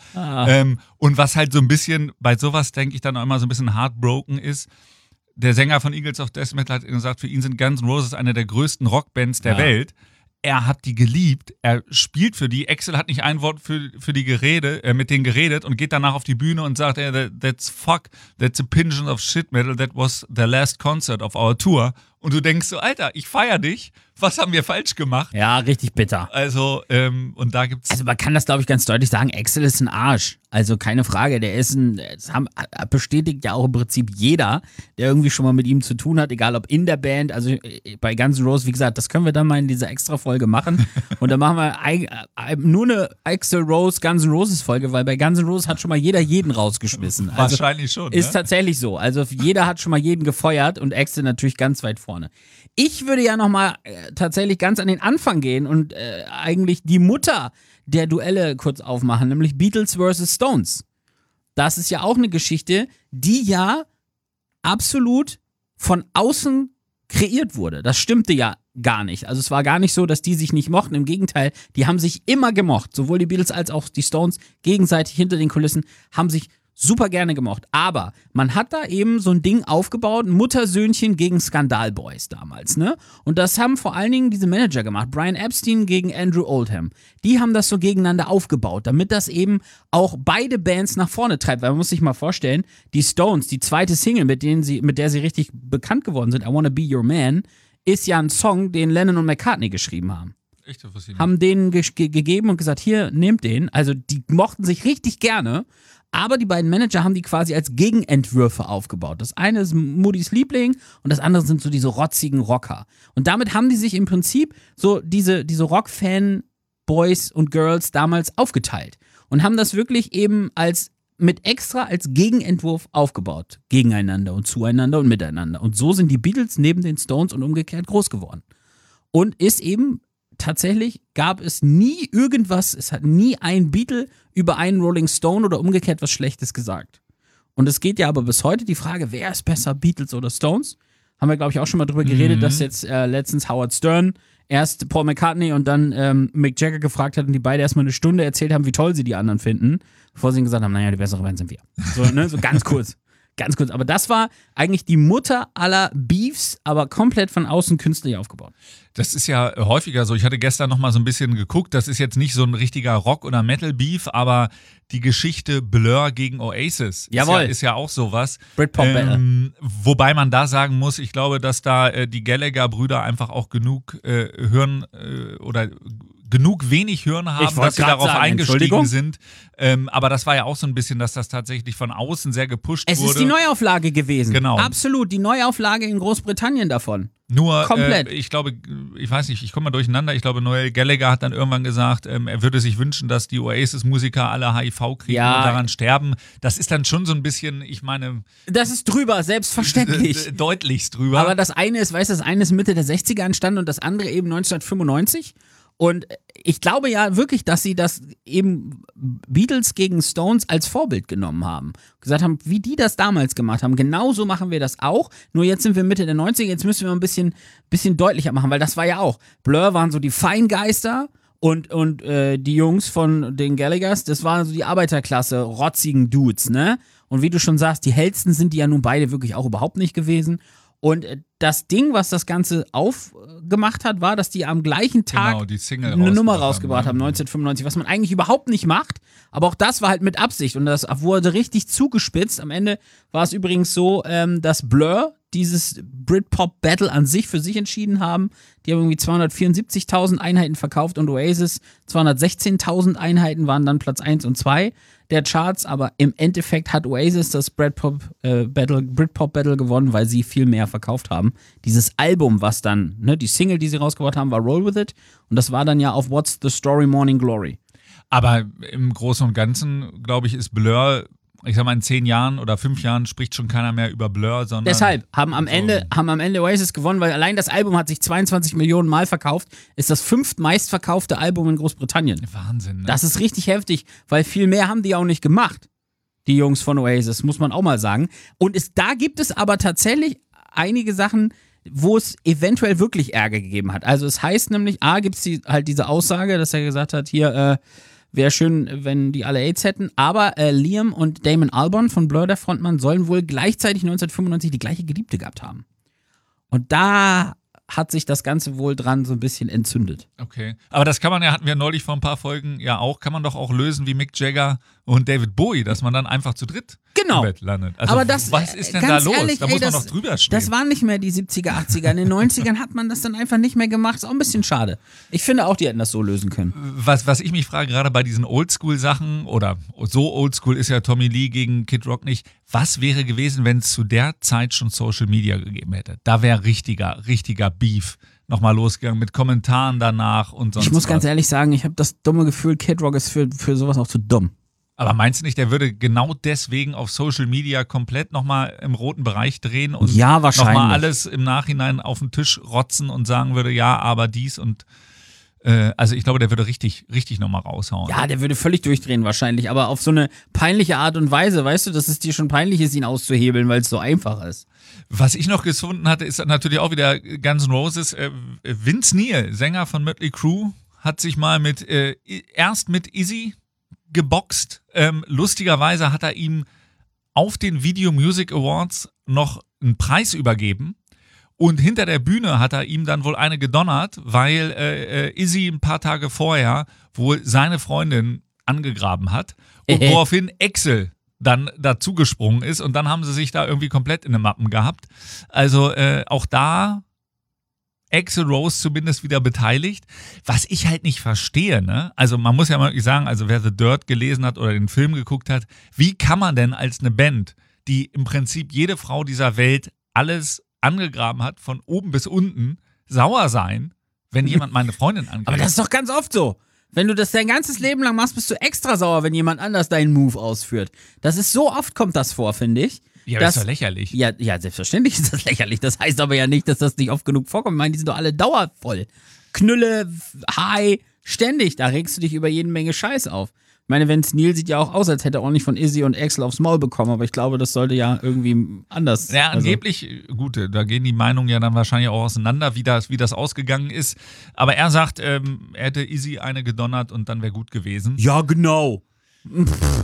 Und was halt so ein bisschen, bei sowas denke ich dann auch immer so ein bisschen heartbroken ist, der Sänger von Eagles of Death Metal hat gesagt, für ihn sind Guns N' Roses eine der größten Rockbands der Welt. Er hat die geliebt, er spielt für die. Axl hat nicht ein Wort für die mit denen geredet und geht danach auf die Bühne und sagt, that's a Pigeon of Shit Metal, that was the last concert of our tour. Und du denkst so, Alter, ich feier dich, was haben wir falsch gemacht? Ja, richtig bitter. Also, und da gibt's... Also man kann das, glaube ich, ganz deutlich sagen, Axl ist ein Arsch. Also keine Frage, das bestätigt ja auch im Prinzip jeder, der irgendwie schon mal mit ihm zu tun hat, egal ob in der Band, also bei Guns N' Roses, wie gesagt, das können wir dann mal in dieser Extra-Folge machen. Und dann machen wir nur eine Axl Rose Guns N' Roses Folge, weil bei Guns N' Roses hat schon mal jeder jeden rausgeschmissen. Also wahrscheinlich schon, ist tatsächlich so. Also jeder hat schon mal jeden gefeuert und Axl natürlich ganz weit vorne. Ich würde ja nochmal tatsächlich ganz an den Anfang gehen und eigentlich die Mutter der Duelle kurz aufmachen, nämlich Beatles vs. Stones. Das ist ja auch eine Geschichte, die ja absolut von außen kreiert wurde. Das stimmte ja gar nicht. Also es war gar nicht so, dass die sich nicht mochten. Im Gegenteil, die haben sich immer gemocht. Sowohl die Beatles als auch die Stones gegenseitig hinter den Kulissen haben sich super gerne gemocht. Aber man hat da eben so ein Ding aufgebaut, Muttersöhnchen gegen Skandalboys damals, ne? Und das haben vor allen Dingen diese Manager gemacht. Brian Epstein gegen Andrew Oldham. Die haben das so gegeneinander aufgebaut, damit das eben auch beide Bands nach vorne treibt. Weil man muss sich mal vorstellen, die Stones, die zweite Single, mit der sie richtig bekannt geworden sind, I Wanna Be Your Man, ist ja ein Song, den Lennon und McCartney geschrieben haben. Echt? Haben denen gegeben und gesagt, hier, nehmt den. Also die mochten sich richtig gerne. Aber die beiden Manager haben die quasi als Gegenentwürfe aufgebaut. Das eine ist Moody's Liebling und das andere sind so diese rotzigen Rocker. Und damit haben die sich im Prinzip so diese Rock-Fan-Boys und Girls damals aufgeteilt. Und haben das wirklich eben als Gegenentwurf aufgebaut. Gegeneinander und zueinander und miteinander. Und so sind die Beatles neben den Stones und umgekehrt groß geworden. Und ist eben tatsächlich gab es nie irgendwas, es hat nie ein Beatle über einen Rolling Stone oder umgekehrt was Schlechtes gesagt. Und es geht ja aber bis heute die Frage, wer ist besser, Beatles oder Stones? Haben wir, glaube ich, auch schon mal drüber geredet, dass jetzt letztens Howard Stern erst Paul McCartney und dann Mick Jagger gefragt hat und die beide erstmal eine Stunde erzählt haben, wie toll sie die anderen finden, bevor sie gesagt haben, naja, die bessere Band sind wir. So, ne? So ganz kurz. Ganz kurz, aber das war eigentlich die Mutter aller Beefs, aber komplett von außen künstlich aufgebaut. Das ist ja häufiger so. Ich hatte gestern noch mal so ein bisschen geguckt. Das ist jetzt nicht so ein richtiger Rock- oder Metal-Beef, aber die Geschichte Blur gegen Oasis Jawohl. ist ja auch sowas. Britpop-Battle. Wobei man da sagen muss, ich glaube, dass da die Gallagher-Brüder einfach auch genug Hirn oder genug wenig Hirn haben, dass sie darauf eingestiegen sind. Aber das war ja auch so ein bisschen, dass das tatsächlich von außen sehr gepusht wurde. Es ist die Neuauflage gewesen. Genau. Absolut, die Neuauflage in Großbritannien davon. Nur, komplett. Ich glaube, ich weiß nicht, ich komme mal durcheinander. Ich glaube, Noel Gallagher hat dann irgendwann gesagt, er würde sich wünschen, dass die Oasis-Musiker alle HIV kriegen und daran sterben. Das ist dann schon so ein bisschen, ich meine... Das ist drüber, selbstverständlich. Deutlichst drüber. Aber das eine ist, weißt du, das eine ist Mitte der 60er entstanden und das andere eben 1995. Und ich glaube ja wirklich, dass sie das eben Beatles gegen Stones als Vorbild genommen haben. Gesagt haben, wie die das damals gemacht haben, genauso machen wir das auch. Nur jetzt sind wir Mitte der 90er, jetzt müssen wir ein bisschen deutlicher machen, weil das war ja auch. Blur waren so die Feingeister und die Jungs von den Gallaghers, das waren so die Arbeiterklasse, rotzigen Dudes, ne? Und wie du schon sagst, die hellsten sind die ja nun beide wirklich auch überhaupt nicht gewesen. Und das Ding, was das Ganze aufgemacht hat, war, dass die am gleichen Tag die Single eine Nummer rausgebracht haben, 1995, was man eigentlich überhaupt nicht macht. Aber auch das war halt mit Absicht und das wurde richtig zugespitzt. Am Ende war es übrigens so, dass Blur dieses Britpop-Battle an sich für sich entschieden haben. Die haben irgendwie 274.000 Einheiten verkauft und Oasis 216.000 Einheiten waren dann Platz 1 und 2 der Charts, aber im Endeffekt hat Oasis das Britpop-Battle gewonnen, weil sie viel mehr verkauft haben. Dieses Album, was dann, ne, die Single, die sie rausgebracht haben, war Roll With It und das war dann ja auf What's the Story Morning Glory. Aber im Großen und Ganzen, glaube ich, ist Blur, ich sag mal, in 10 Jahren oder 5 Jahren spricht schon keiner mehr über Blur, sondern... Deshalb haben am Ende Oasis gewonnen, weil allein das Album hat sich 22 Millionen Mal verkauft, ist das 5. meistverkaufte Album in Großbritannien. Wahnsinn, ne? Das ist richtig heftig, weil viel mehr haben die auch nicht gemacht, die Jungs von Oasis, muss man auch mal sagen. Und da gibt es aber tatsächlich einige Sachen, wo es eventuell wirklich Ärger gegeben hat. Also es heißt nämlich, gibt es halt diese Aussage, dass er gesagt hat, hier, wäre schön, wenn die alle AIDS hätten, aber Liam und Damon Albarn von Blur, der Frontmann, sollen wohl gleichzeitig 1995 die gleiche Geliebte gehabt haben. Und da hat sich das Ganze wohl dran so ein bisschen entzündet. Okay, aber das kann man ja, hatten wir neulich vor ein paar Folgen ja auch, kann man doch auch lösen wie Mick Jagger und David Bowie, dass man dann einfach zu dritt im Bett landet. Also aber das, was ist denn da los? Ehrlich, da muss man noch drüber stehen. Das waren nicht mehr die 70er, 80er. In den 90ern hat man das dann einfach nicht mehr gemacht. Ist auch ein bisschen schade. Ich finde auch, die hätten das so lösen können. Was ich mich frage, gerade bei diesen Oldschool-Sachen, oder so Oldschool ist ja Tommy Lee gegen Kid Rock nicht, was wäre gewesen, wenn es zu der Zeit schon Social Media gegeben hätte? Da wäre richtiger Beef nochmal losgegangen mit Kommentaren danach und sonst was. Ich muss ganz ehrlich sagen, ich habe das dumme Gefühl, Kid Rock ist für sowas auch zu dumm. Aber meinst du nicht, der würde genau deswegen auf Social Media komplett nochmal im roten Bereich drehen und nochmal alles im Nachhinein auf den Tisch rotzen und sagen würde, ja, aber dies und also ich glaube, der würde richtig nochmal raushauen. Ja, der würde völlig durchdrehen wahrscheinlich, aber auf so eine peinliche Art und Weise, weißt du, dass es dir schon peinlich ist, ihn auszuhebeln, weil es so einfach ist. Was ich noch gefunden hatte, ist natürlich auch wieder Guns N' Roses. Vince Neil, Sänger von Mötley Crüe, hat sich mal erst mit Izzy geboxt. Lustigerweise hat er ihm auf den Video Music Awards noch einen Preis übergeben. Und hinter der Bühne hat er ihm dann wohl eine gedonnert, weil Izzy ein paar Tage vorher wohl seine Freundin angegraben hat. Und woraufhin Axl dann dazugesprungen ist. Und dann haben sie sich da irgendwie komplett in den Mappen gehabt. Also auch da Axl Rose zumindest wieder beteiligt. Was ich halt nicht verstehe, ne? Also man muss ja mal sagen, also wer The Dirt gelesen hat oder den Film geguckt hat, wie kann man denn als eine Band, die im Prinzip jede Frau dieser Welt alles angegraben hat, von oben bis unten, sauer sein, wenn jemand meine Freundin angreift? Aber das ist doch ganz oft so. Wenn du das dein ganzes Leben lang machst, bist du extra sauer, wenn jemand anders deinen Move ausführt. Das ist so oft, kommt das vor, finde ich. Ja, das ist doch lächerlich. Ja, selbstverständlich ist das lächerlich. Das heißt aber ja nicht, dass das nicht oft genug vorkommt. Ich meine, die sind doch alle dauervoll. Knülle, High, ständig. Da regst du dich über jede Menge Scheiß auf. Ich meine, Vince Neil sieht ja auch aus, als hätte er ordentlich von Izzy und Axl aufs Maul bekommen, aber ich glaube, das sollte ja irgendwie anders. Ja, angeblich, gut, da gehen die Meinungen ja dann wahrscheinlich auch auseinander, wie das ausgegangen ist. Aber er sagt, er hätte Izzy eine gedonnert und dann wäre gut gewesen. Ja, genau.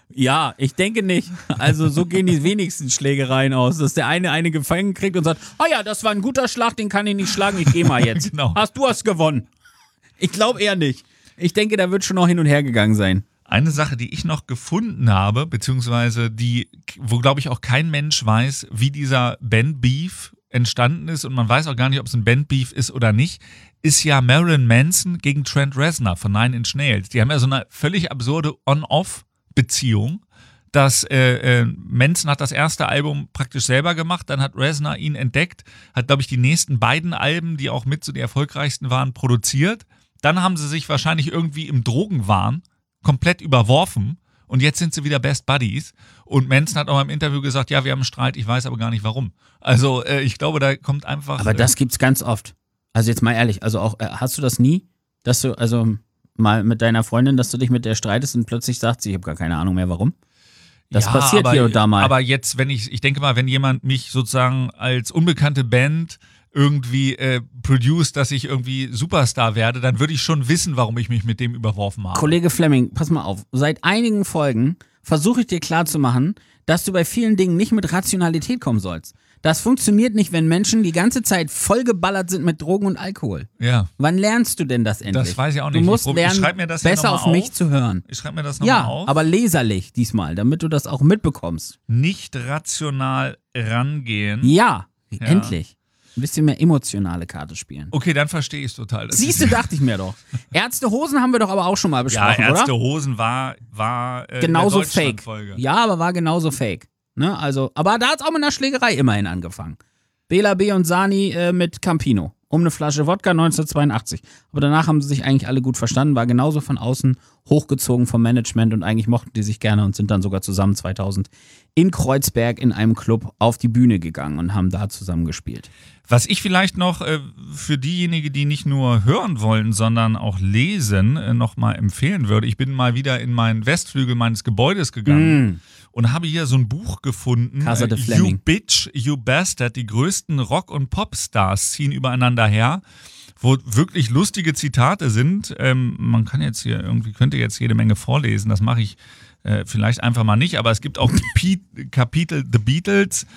Ja, ich denke nicht. Also so gehen die wenigsten Schlägereien aus, dass der eine gefangen kriegt und sagt, ja, das war ein guter Schlag, den kann ich nicht schlagen, ich gehe mal jetzt. Genau. Du hast gewonnen. Ich glaube eher nicht. Ich denke, da wird schon noch hin und her gegangen sein. Eine Sache, die ich noch gefunden habe, beziehungsweise wo glaube ich auch kein Mensch weiß, wie dieser Bandbeef entstanden ist und man weiß auch gar nicht, ob es ein Bandbeef ist oder nicht, ist ja Marilyn Manson gegen Trent Reznor von Nine Inch Nails. Die haben ja so eine völlig absurde On-Off-Beziehung, dass Manson hat das erste Album praktisch selber gemacht, dann hat Reznor ihn entdeckt, hat glaube ich die nächsten beiden Alben, die auch mit so die erfolgreichsten waren, produziert. Dann haben sie sich wahrscheinlich irgendwie im Drogenwahn komplett überworfen und jetzt sind sie wieder Best Buddies und Manson hat auch im Interview gesagt, ja, wir haben einen Streit, ich weiß aber gar nicht warum. Also ich glaube, da kommt einfach... Aber das gibt's ganz oft. Also jetzt mal ehrlich, also auch, hast du das nie, dass du, also mal mit deiner Freundin, dass du dich mit der streitest und plötzlich sagt sie, ich habe gar keine Ahnung mehr warum? Das passiert hier und da mal. Aber jetzt, ich denke mal, wenn jemand mich sozusagen als unbekannte Band irgendwie produced, dass ich irgendwie Superstar werde, dann würde ich schon wissen, warum ich mich mit dem überworfen habe. Kollege Fleming, pass mal auf. Seit einigen Folgen versuche ich dir klarzumachen, dass du bei vielen Dingen nicht mit Rationalität kommen sollst. Das funktioniert nicht, wenn Menschen die ganze Zeit vollgeballert sind mit Drogen und Alkohol. Ja. Wann lernst du denn das endlich? Das weiß ich auch nicht. Du musst lernen, schreib mir das besser auf mich zu hören. Ich schreibe mir das nochmal auf. Ja, aber leserlich diesmal, damit du das auch mitbekommst. Nicht rational rangehen. Ja, endlich. Ein bisschen mehr emotionale Karte spielen. Okay, dann verstehe ich es total. Siehst du, dachte ich mir doch. Ärztehosen haben wir doch aber auch schon mal besprochen, ja, oder? Ärztehosen war genauso in der fake. Deutschlandfolge. Ja, aber war genauso fake. Ne? Also, aber da hat es auch mit einer Schlägerei immerhin angefangen. Bela B. und Sani mit Campino. Um eine Flasche Wodka 1982. Aber danach haben sie sich eigentlich alle gut verstanden, war genauso von außen hochgezogen vom Management und eigentlich mochten die sich gerne und sind dann sogar zusammen 2000 in Kreuzberg in einem Club auf die Bühne gegangen und haben da zusammen gespielt. Was ich vielleicht noch für diejenigen, die nicht nur hören wollen, sondern auch lesen, nochmal empfehlen würde. Ich bin mal wieder in meinen Westflügel meines Gebäudes gegangen und habe hier so ein Buch gefunden. Casa de Fleming. You Bitch, You Bastard. Die größten Rock- und Popstars ziehen übereinander her, wo wirklich lustige Zitate sind. Man kann jetzt hier könnte jetzt jede Menge vorlesen. Das mache ich vielleicht einfach mal nicht. Aber es gibt auch Kapitel The Beatles.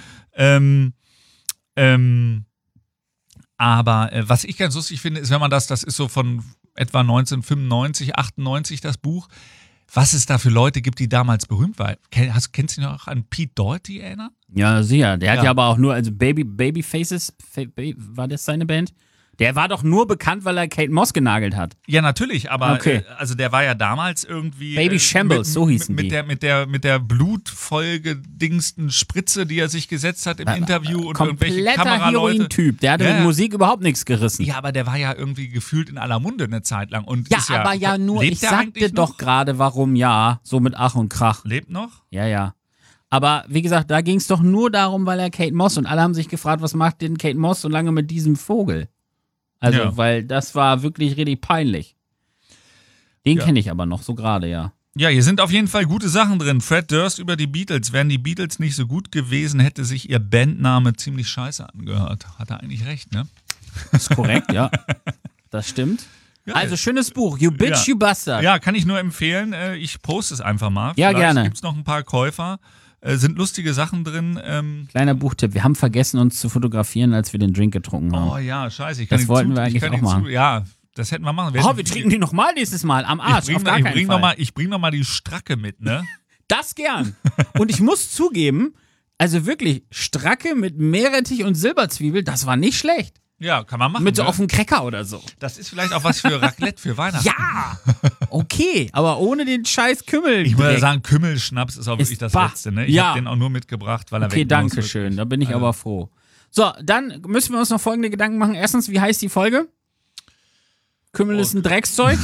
Aber was ich ganz lustig finde, ist, wenn man das ist so von etwa 1995, 98 das Buch, was es da für Leute gibt, die damals berühmt waren. Kennst du dich noch an Pete Doherty erinnern? Ja, sicher. Der hat ja aber auch nur, also Babyfaces, war das seine Band? Der war doch nur bekannt, weil er Kate Moss genagelt hat. Ja, natürlich, aber Okay. Also der war ja damals irgendwie Baby Shambles, so hießen die. mit der blutvollgedingsten Spritze, die er sich gesetzt hat im Interview und irgendwelche Kompletter Kameraleute. Heroin-Typ. Der hatte Ja, mit ja. Musik überhaupt nichts gerissen. Ja, aber der war ja irgendwie gefühlt in aller Munde eine Zeit lang. Und Ja, ist aber ja nur, lebt ich der sagte eigentlich doch noch? gerade, warum ja, so mit Ach und Krach. Lebt noch? Ja, ja. Aber wie gesagt, da ging es doch nur darum, weil er Kate Moss und alle haben sich gefragt, was macht denn Kate Moss so lange mit diesem Vogel? Also, Ja. weil das war wirklich richtig peinlich. Den Ja. kenne ich aber noch, so gerade, ja. Ja, hier sind auf jeden Fall gute Sachen drin. Fred Durst über die Beatles. Wären die Beatles nicht so gut gewesen, hätte sich ihr Bandname ziemlich scheiße angehört. Hat er eigentlich recht, ne? Ist korrekt, ja. Das stimmt. Geil. Also, schönes Buch. You Bitch, Ja. You Bastard. Ja, kann ich nur empfehlen. Ich poste es einfach mal. Ja, Vielleicht gerne. Gibt es noch ein paar Käufer. Sind lustige Sachen drin. Kleiner Buchtipp. Wir haben vergessen, uns zu fotografieren, als wir den Drink getrunken haben. Oh ja, scheiße. Das wollten wir eigentlich auch machen. Ja, das hätten wir machen. Oh, wir trinken die nochmal nächstes Mal. Am Arsch, auf gar keinen Fall. Ich bring noch mal die Stracke mit, ne? Das gern. Und ich muss zugeben, also wirklich, Stracke mit Meerrettich und Silberzwiebel, das war nicht schlecht. Ja, kann man machen. Mit so ne? auf dem Cracker oder so. Das ist vielleicht auch was für Raclette für Weihnachten. Ja! Okay, aber ohne den scheiß Kümmel. Ich muss ja sagen, Kümmelschnaps ist auch wirklich Ist das bah. Letzte, ne? Ich Ja. habe den auch nur mitgebracht, weil er Okay, weg muss. danke schön. Da bin ich aber froh. So, dann müssen wir uns noch folgende Gedanken machen. Erstens, wie heißt die Folge? Kümmel ist ein Dreckszeug.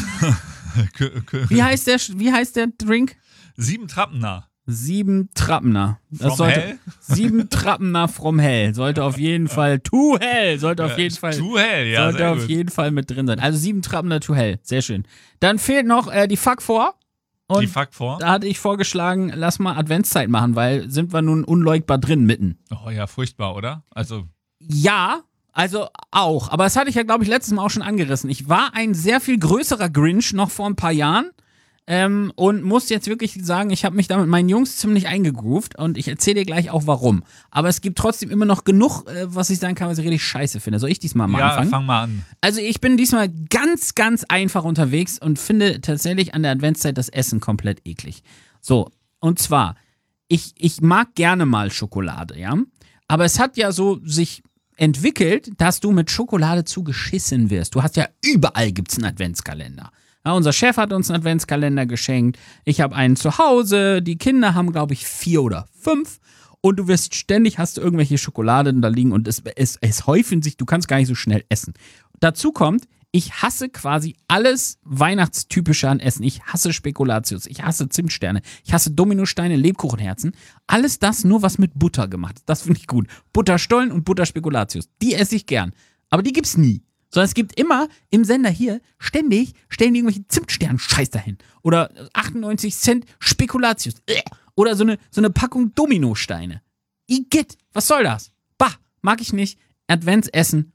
Wie heißt der Drink? 7 Trappener. 7 Trappener. Das From Hell? 7 Trappener from Hell. Sollte auf jeden Fall to hell. Sollte auf jeden Fall. Too hell, ja, sollte sehr auf gut. jeden Fall mit drin sein. Also 7 Trappener to hell. Sehr schön. Dann fehlt noch die Fuck vor. Und Die Fuck vor. da hatte ich vorgeschlagen, lass mal Adventszeit machen, weil sind wir nun unleugbar drin mitten. Oh ja, furchtbar, oder? Also, Ja, also auch. Aber das hatte ich ja, glaube ich, letztes Mal auch schon angerissen. Ich war ein sehr viel größerer Grinch noch vor ein paar Jahren. und muss jetzt wirklich sagen, ich habe mich da mit meinen Jungs ziemlich eingegroovt und ich erzähle dir gleich auch warum. Aber es gibt trotzdem immer noch genug, was ich sagen kann, was ich richtig scheiße finde. Soll ich diesmal mal anfangen? Ja, fang mal an. Also ich bin diesmal ganz, ganz einfach unterwegs und finde tatsächlich an der Adventszeit das Essen komplett eklig. So, und zwar, ich mag gerne mal Schokolade, ja? Aber es hat ja so sich entwickelt, dass du mit Schokolade zugeschissen wirst. Du hast ja, überall gibt's einen Adventskalender. Ja, unser Chef hat uns einen Adventskalender geschenkt. Ich habe einen zu Hause. Die Kinder haben, glaube ich, 4 oder 5. Und du wirst ständig, hast du irgendwelche Schokoladen da liegen und es häufen sich, du kannst gar nicht so schnell essen. Dazu kommt, ich hasse quasi alles Weihnachtstypische an Essen. Ich hasse Spekulatius, ich hasse Zimtsterne, ich hasse Dominosteine, Lebkuchenherzen. Alles das nur, was mit Butter gemacht ist. Das finde ich gut. Butterstollen und Butterspekulatius, die esse ich gern. Aber die gibt's nie. Sondern es gibt immer im Sender hier ständig stellen die irgendwelche Zimtstern-Scheiß dahin. Oder 98 Cent Spekulatius. Oder so eine Packung Dominosteine. Igitt, was soll das? Bah, mag ich nicht. Adventsessen.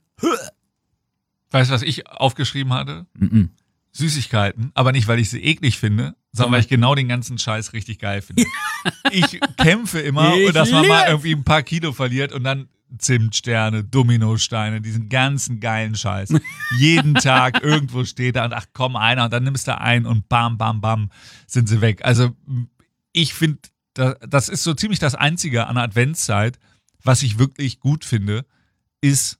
Weißt du, was ich aufgeschrieben hatte? Süßigkeiten, aber nicht, weil ich sie eklig finde, sondern weil ich genau den ganzen Scheiß richtig geil finde. Ich kämpfe immer, dass man mal irgendwie ein paar Kilo verliert und dann Zimtsterne, Dominosteine, diesen ganzen geilen Scheiß. Jeden Tag irgendwo steht da und ach komm, einer und dann nimmst du einen und bam, bam, bam sind sie weg. Also ich finde, das ist so ziemlich das Einzige an der Adventszeit, was ich wirklich gut finde, ist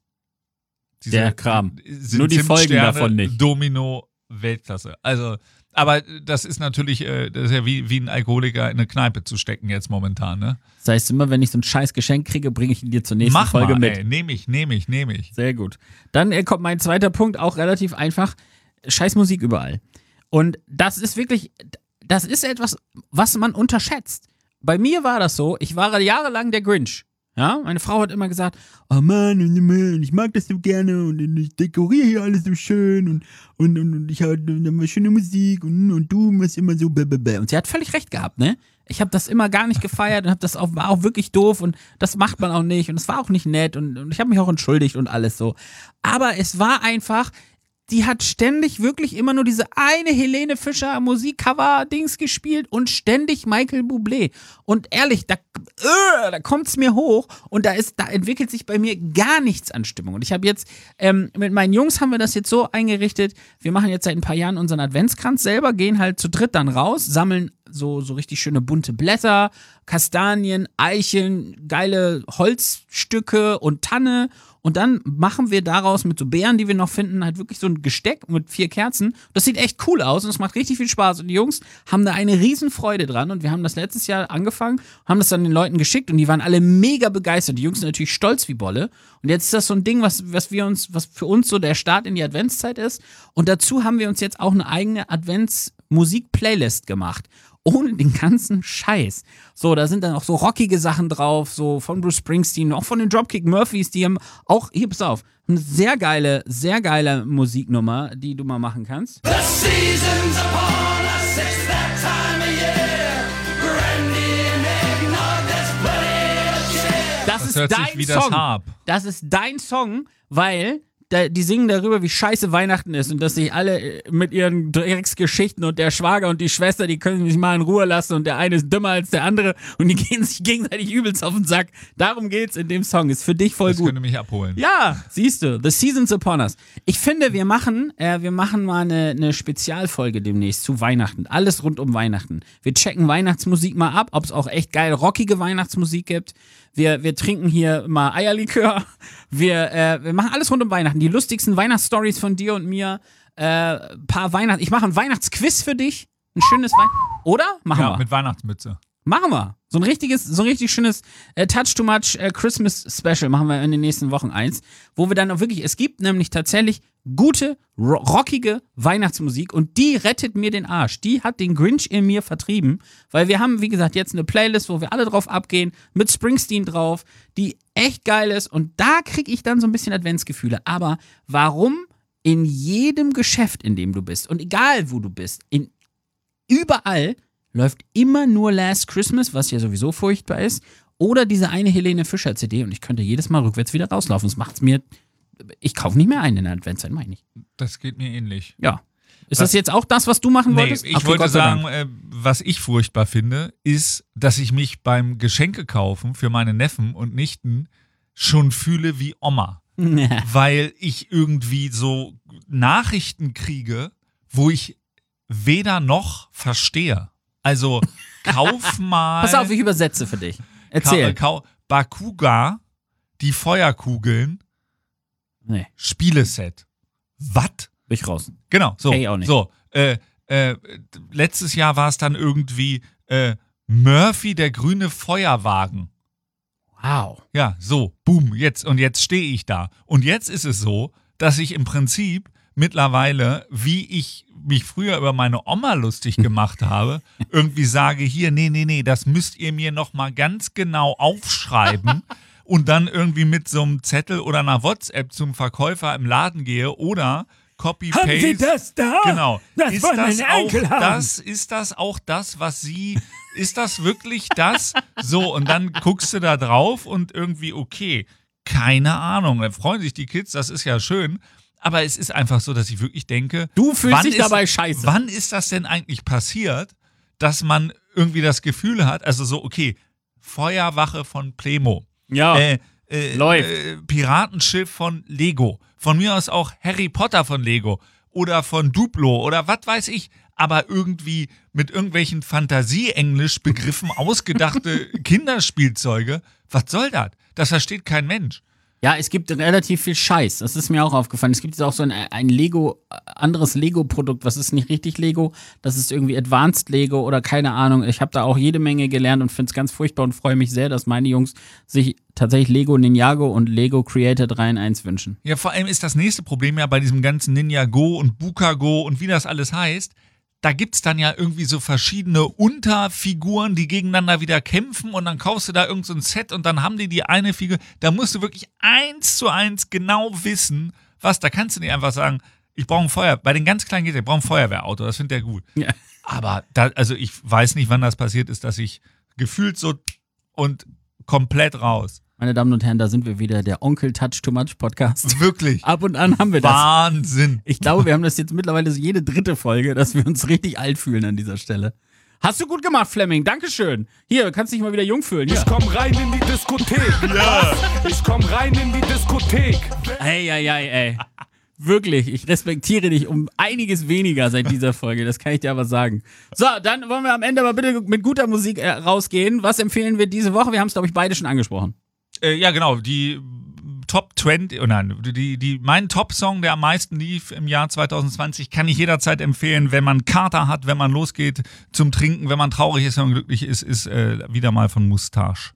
der Kram. Nur die Folgen davon nicht. Domino, Weltklasse. Also, aber das ist natürlich, das ist ja wie ein Alkoholiker in eine Kneipe zu stecken jetzt momentan, ne? Das heißt immer, wenn ich so ein scheiß Geschenk kriege, bringe ich ihn dir zur nächsten Folge mit. Ey, nehme ich. Sehr gut. Dann kommt mein zweiter Punkt, auch relativ einfach. Scheiß Musik überall. Und das ist wirklich, das ist etwas, was man unterschätzt. Bei mir war das so, ich war jahrelang der Grinch. Ja, meine Frau hat immer gesagt, oh Mann, ich mag das so gerne und ich dekoriere hier alles so schön und ich habe immer schöne Musik und du machst immer so blablabla. Und sie hat völlig recht gehabt, ne? Ich habe das immer gar nicht gefeiert und war auch wirklich doof und das macht man auch nicht und es war auch nicht nett und ich habe mich auch entschuldigt und alles so. Aber es war einfach, die hat ständig wirklich immer nur diese eine Helene Fischer Musikcover-Dings gespielt und ständig Michael Bublé. Und ehrlich, da kommt's mir hoch und da entwickelt sich bei mir gar nichts an Stimmung. Und ich habe jetzt, mit meinen Jungs haben wir das jetzt so eingerichtet, wir machen jetzt seit ein paar Jahren unseren Adventskranz selber, gehen halt zu dritt dann raus, sammeln so richtig schöne bunte Blätter, Kastanien, Eicheln, geile Holzstücke und Tanne. Und dann machen wir daraus mit so Beeren, die wir noch finden, halt wirklich so ein Gesteck mit 4 Kerzen. Das sieht echt cool aus und es macht richtig viel Spaß. Und die Jungs haben da eine Riesen-Freude dran. Und wir haben das letztes Jahr angefangen, haben das dann den Leuten geschickt und die waren alle mega begeistert. Die Jungs sind natürlich stolz wie Bolle. Und jetzt ist das so ein Ding, was für uns so der Start in die Adventszeit ist. Und dazu haben wir uns jetzt auch eine eigene Advents-Musik-Playlist gemacht. Ohne den ganzen Scheiß. So, da sind dann auch so rockige Sachen drauf, so von Bruce Springsteen, auch von den Dropkick Murphys, die haben auch, hier, pass auf, eine sehr geile Musiknummer, die du mal machen kannst. The season's upon us, it's that time of year. Brandy and eggnog, there's plenty of cheer. Das ist hört sich dein wie das Song. Harp. Das ist dein Song, weil die singen darüber, wie scheiße Weihnachten ist und dass sich alle mit ihren Drecksgeschichten und der Schwager und die Schwester, die können sich mal in Ruhe lassen und der eine ist dümmer als der andere und die gehen sich gegenseitig übelst auf den Sack. Darum geht's in dem Song. Ist für dich voll gut. Das könnte mich abholen. Ja, siehst du. The Season's Upon Us. Ich finde, wir machen mal eine Spezialfolge demnächst zu Weihnachten. Alles rund um Weihnachten. Wir checken Weihnachtsmusik mal ab, ob es auch echt geil rockige Weihnachtsmusik gibt. Wir trinken hier mal Eierlikör. Wir machen alles rund um Weihnachten. Die lustigsten Weihnachtsstories von dir und mir. Ich mache ein Weihnachtsquiz für dich. Ein schönes Oder? Machen wir. Mit Weihnachtsmütze. Machen wir. So ein richtig schönes Touch Too Much Christmas Special machen wir in den nächsten Wochen eins, wo wir dann auch wirklich, es gibt nämlich tatsächlich gute, rockige Weihnachtsmusik und die rettet mir den Arsch. Die hat den Grinch in mir vertrieben, weil wir haben, wie gesagt, jetzt eine Playlist, wo wir alle drauf abgehen, mit Springsteen drauf, die echt geil ist und da kriege ich dann so ein bisschen Adventsgefühle. Aber warum in jedem Geschäft, in dem du bist und egal wo du bist, überall läuft immer nur Last Christmas, was ja sowieso furchtbar ist, oder diese eine Helene Fischer CD und ich könnte jedes Mal rückwärts wieder rauslaufen. Das macht's mir, ich kaufe nicht mehr ein in der Adventszeit, meine ich. Das geht mir ähnlich. Ja. Ist das jetzt auch das, was du machen wolltest? Ich Okay, wollte Gott sei Dank. sagen, was ich furchtbar finde, ist, dass ich mich beim Geschenke kaufen für meine Neffen und Nichten schon fühle wie Oma. Weil ich irgendwie so Nachrichten kriege, wo ich weder noch verstehe. Also kauf mal... Pass auf, ich übersetze für dich. Erzähl. Bakuga, die Feuerkugeln, Nee, Spieleset. Was? bin ich raus. Genau, so. Kenn ich auch nicht. So, letztes Jahr war es dann irgendwie Murphy, der grüne Feuerwagen. Wow. Ja, so, boom, jetzt stehe ich da. Und jetzt ist es so, dass ich im Prinzip mittlerweile, wie ich mich früher über meine Oma lustig gemacht habe, irgendwie sage, hier, nee, das müsst ihr mir nochmal ganz genau aufschreiben und dann irgendwie mit so einem Zettel oder einer WhatsApp zum Verkäufer im Laden gehe oder Copy-Paste. Haben Sie das da? Genau. Das Ist wollen das meine Enkel auch haben. ist das auch das, was Sie, ist das wirklich das? So, und dann guckst du da drauf und irgendwie, okay, keine Ahnung, dann freuen sich die Kids, das ist ja schön, aber es ist einfach so, dass ich wirklich denke, Du fühlst dich dabei scheiße. Wann ist das denn eigentlich passiert, dass man irgendwie das Gefühl hat, also so, okay, Feuerwache von Plemo, Ja. Läuft. Piratenschiff von Lego. Von mir aus auch Harry Potter von Lego. Oder von Duplo oder was weiß ich. Aber irgendwie mit irgendwelchen Fantasie-Englisch-Begriffen ausgedachte Kinderspielzeuge. Was soll das? Das versteht kein Mensch. Ja, es gibt relativ viel Scheiß. Das ist mir auch aufgefallen. Es gibt jetzt auch so ein Lego, anderes Lego-Produkt. Was ist nicht richtig Lego? Das ist irgendwie Advanced Lego oder keine Ahnung. Ich habe da auch jede Menge gelernt und finde es ganz furchtbar und freue mich sehr, dass meine Jungs sich tatsächlich Lego Ninjago und Lego Creator 3 in 1 wünschen. Ja, vor allem ist das nächste Problem ja bei diesem ganzen Ninjago und Bukago und wie das alles heißt. Da gibt's dann ja irgendwie so verschiedene Unterfiguren, die gegeneinander wieder kämpfen und dann kaufst du da irgend so ein Set und dann haben die eine Figur. Da musst du wirklich 1:1 genau wissen, was. Da kannst du nicht einfach sagen, ich brauche ein Feuer. Bei den ganz kleinen geht ich brauche ein Feuerwehrauto, das findet der gut. Ja. Aber also ich weiß nicht, wann das passiert ist, dass ich gefühlt so und komplett raus. Meine Damen und Herren, da sind wir wieder, der Onkel Touch Too Much Podcast. Wirklich. Ab und an haben wir das. Wahnsinn. Ich glaube, wir haben das jetzt mittlerweile so jede dritte Folge, dass wir uns richtig alt fühlen an dieser Stelle. Hast du gut gemacht, Flemming. Dankeschön. Hier, kannst dich mal wieder jung fühlen. Ich Hier. komm rein in die Diskothek. Ja. Ich komm rein in die Diskothek. Ey. Wirklich, ich respektiere dich um einiges weniger seit dieser Folge, das kann ich dir aber sagen. So, dann wollen wir am Ende aber bitte mit guter Musik rausgehen. Was empfehlen wir diese Woche? Wir haben es, glaube ich, beide schon angesprochen. Ja, genau, die Top 20, mein Top-Song, der am meisten lief im Jahr 2020, kann ich jederzeit empfehlen, wenn man Kater hat, wenn man losgeht zum Trinken, wenn man traurig ist, wenn man glücklich ist, ist wieder mal von Moustache.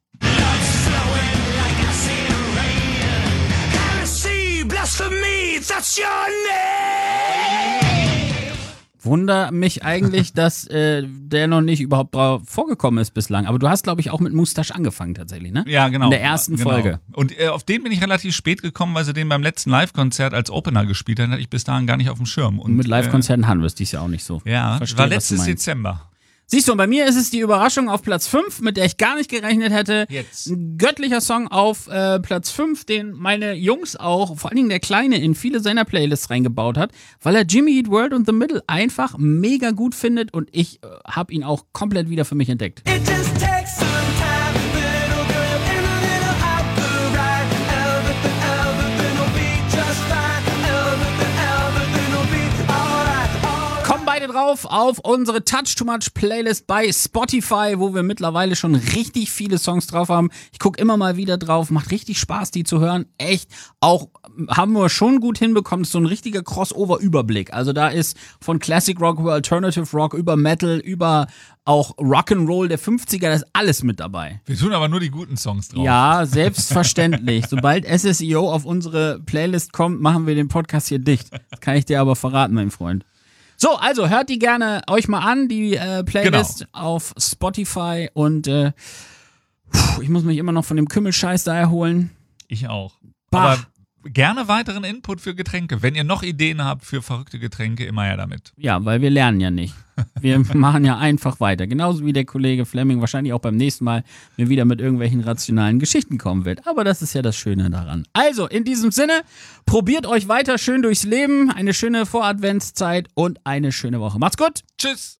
Wunder mich eigentlich, dass der noch nicht überhaupt drauf vorgekommen ist bislang. Aber du hast, glaube ich, auch mit Moustache angefangen tatsächlich, ne? Ja, genau. In der ersten Folge. Und auf den bin ich relativ spät gekommen, weil sie den beim letzten Live-Konzert als Opener gespielt haben, hatte ich bis dahin gar nicht auf dem Schirm. Und mit Live-Konzerten haben wir es dies Jahr auch nicht so. Ja, Verstehe, war was du letztes meinst. Dezember. Siehst du, und bei mir ist es die Überraschung auf Platz 5, mit der ich gar nicht gerechnet hätte. Jetzt. Ein göttlicher Song auf Platz 5, den meine Jungs auch, vor allen Dingen der Kleine, in viele seiner Playlists reingebaut hat, weil er Jimmy Eat World und The Middle einfach mega gut findet und ich habe ihn auch komplett wieder für mich entdeckt. It just takes some time, little girl, and a little out the ride. Everything will be just fine. Everything will be alright. Kommen beide drauf auf unsere Touch Too Much Playlist bei Spotify, wo wir mittlerweile schon richtig viele Songs drauf haben. Ich gucke immer mal wieder drauf, macht richtig Spaß, die zu hören. Echt, auch haben wir schon gut hinbekommen. Das ist so ein richtiger Crossover-Überblick. Also da ist von Classic Rock über Alternative Rock, über Metal, über auch Rock'n'Roll der 50er, da ist alles mit dabei. Wir tun aber nur die guten Songs drauf. Ja, selbstverständlich. Sobald SSEO auf unsere Playlist kommt, machen wir den Podcast hier dicht. Das kann ich dir aber verraten, mein Freund. So, also hört die gerne euch mal an, die Playlist auf Spotify und ich muss mich immer noch von dem Kümmelscheiß da erholen. Ich auch. Bah. Aber gerne weiteren Input für Getränke. Wenn ihr noch Ideen habt für verrückte Getränke, immer her damit. Ja, weil wir lernen ja nicht. Wir machen ja einfach weiter. Genauso wie der Kollege Fleming wahrscheinlich auch beim nächsten Mal mir wieder mit irgendwelchen rationalen Geschichten kommen wird. Aber das ist ja das Schöne daran. Also, in diesem Sinne, probiert euch weiter schön durchs Leben. Eine schöne Voradventszeit und eine schöne Woche. Macht's gut. Tschüss.